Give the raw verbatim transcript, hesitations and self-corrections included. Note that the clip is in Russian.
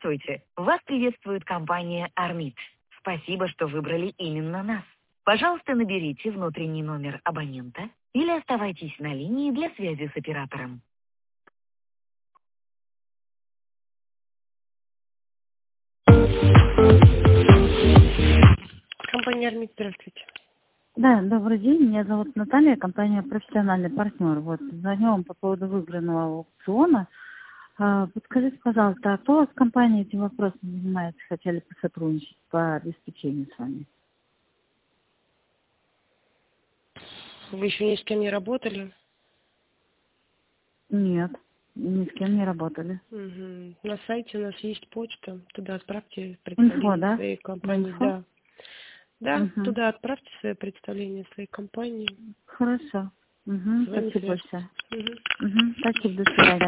Здравствуйте! Вас приветствует компания «Армит». Спасибо, что выбрали именно нас. Пожалуйста, наберите внутренний номер абонента или оставайтесь на линии для связи с оператором. Компания «Армит», здравствуйте. Да, добрый день. Меня зовут Наталья, компания «Профессиональный партнер». Вот, звоню вам по поводу выигранного аукциона. А, подскажите, пожалуйста, а кто у вас в компании этим вопросом занимается? Хотели бы сотрудничать по обеспечению с вами? Вы еще ни с кем не работали? Нет, ни с кем не работали. Угу. На сайте у нас есть почта. Туда отправьте Инфо, представление да? своей компании. Инфо? Да. Да, Угу. туда отправьте свое представление своей компании. Хорошо. Угу. С вами Спасибо свяжутся. большое. Угу. Угу. Спасибо, до свидания.